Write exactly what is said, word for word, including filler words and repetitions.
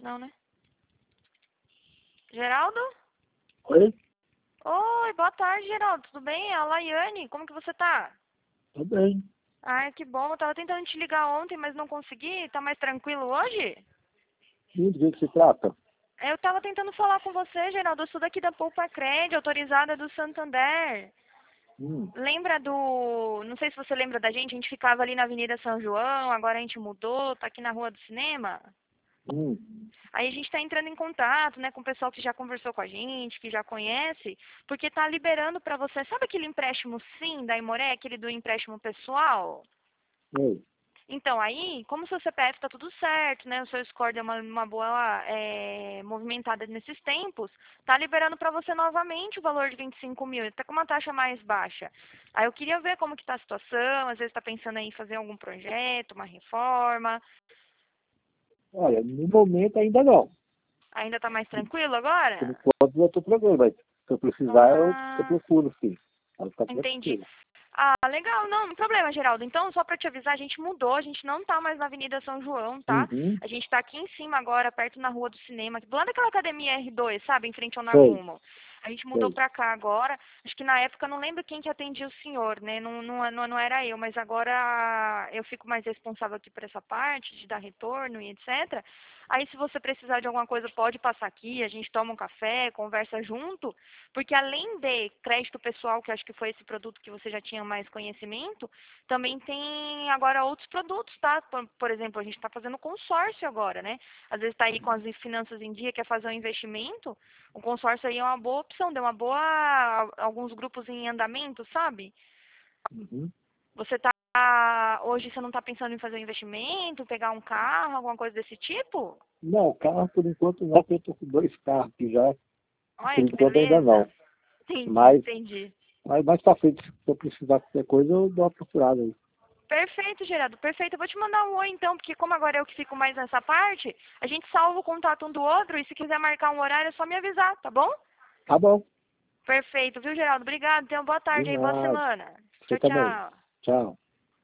Não, né? Geraldo? Oi? Oi, boa tarde, Geraldo. Tudo bem? É a Laiane. Como que você tá? Tô bem. Ai, que bom. Eu tava tentando te ligar ontem, mas não consegui. Tá mais tranquilo hoje? E do que que se trata? Eu tava tentando falar com você, Geraldo. Eu sou daqui da Poupa Cred, autorizada do Santander. Hum, Lembra do... Não sei se você lembra da gente. A gente ficava ali na Avenida São João. Agora a gente mudou. Tá aqui na Rua do Cinema. hum. Aí a gente está entrando em contato, né, com o pessoal que já conversou com a gente, que já conhece, porque tá liberando para você. Sabe aquele empréstimo sim da Imoré, aquele do empréstimo pessoal? Oi. Então, aí, como o seu C P F está tudo certo, né, o seu score deu uma, uma boa é, movimentada nesses tempos, tá liberando para você novamente o valor de vinte e cinco mil, está com uma taxa mais baixa. Aí eu queria ver como que está a situação, às vezes está pensando em fazer algum projeto, uma reforma, Olha, no momento ainda não. ainda está mais tranquilo Por agora? enquanto eu estou tranquilo, mas se eu precisar eu, eu Ah, procuro, sim. Pode ficar entendi. tranquilo. Ah, legal. Não, não problema, Geraldo. Então, só para te avisar, a gente mudou. A gente não tá mais na Avenida São João, tá? Uhum. A gente tá aqui em cima agora, perto na Rua do Cinema, do lado daquela academia R dois, sabe? Em frente ao Sei, Nagumo. A gente mudou sei. pra cá agora. Acho que na época, eu não lembro quem que atendia o senhor, né? Não, não, não, não era eu, mas agora eu fico mais responsável aqui por essa parte, de dar retorno e etcétera. Aí, se você precisar de alguma coisa, pode passar aqui. A gente toma um café, conversa junto. Porque além de crédito pessoal, que acho que foi esse produto que você já tinha mais conhecimento, também tem agora outros produtos, tá? Por, por exemplo, a gente está fazendo consórcio agora, né? Às vezes está aí com as finanças em dia, quer fazer um investimento, o consórcio aí é uma boa opção, deu uma boa... alguns grupos em andamento, sabe? Uhum. Você tá... Hoje você não está pensando em fazer um investimento, pegar um carro, alguma coisa desse tipo? Não, carro por enquanto não, porque eu estou com dois carros aqui já. Olha Por que enquanto ainda beleza. não. Entendi, Mas, entendi. mas mais pra frente, se eu precisar de qualquer coisa, eu dou uma procurada aí. Perfeito, Gerardo, perfeito. Eu vou te mandar um oi então, porque como agora eu que fico mais nessa parte, a gente salva o contato um do outro e se quiser marcar um horário é só me avisar, tá bom? Tá bom. Perfeito, viu, Geraldo? Obrigado, tenha uma boa De tarde aí, boa nada. semana. Você Tchau, também. tchau. Tchau.